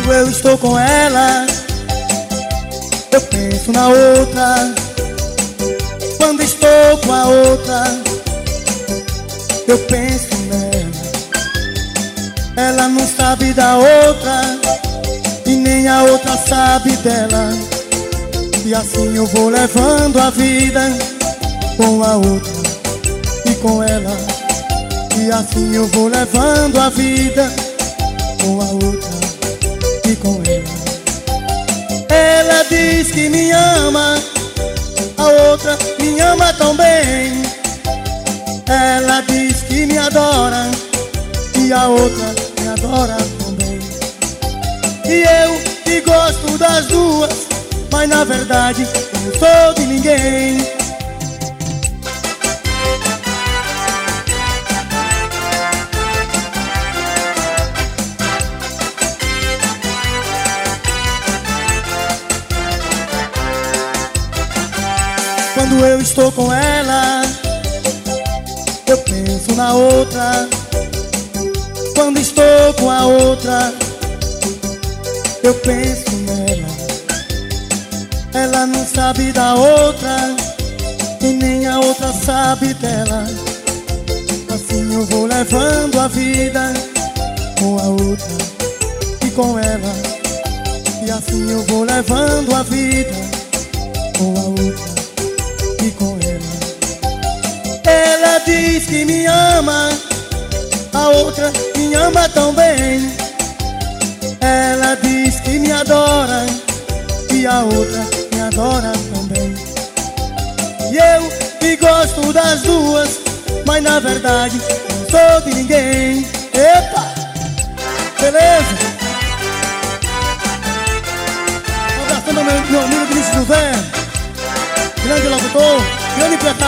Quando eu estou com ela, eu penso na outra. Quando estou com a outra, eu penso nela. Ela não sabe da outra e nem a outra sabe dela. E assim eu vou levando a vida com a outra e com ela. E assim eu vou levando a vida com a outra e com ela. Ela diz que me ama, a outra me ama também. Ela diz que me adora e a outra me adora também. E eu que gosto das duas, mas na verdade eu não sou de ninguém. Quando eu estou com ela, eu penso na outra. Quando estou com a outra, eu penso nela. Ela não sabe da outra e nem a outra sabe dela. Assim eu vou levando a vida com a outra e com ela. E assim eu vou levando a vida com a outra e com ela. Ela diz que me ama, a outra me ama também. Ela diz que me adora e a outra me adora também. E eu que gosto das duas, mas na verdade não sou de ninguém. Epa! Beleza? Um abração ao meu amigo Vinícius José, grande locutor, grande empresário.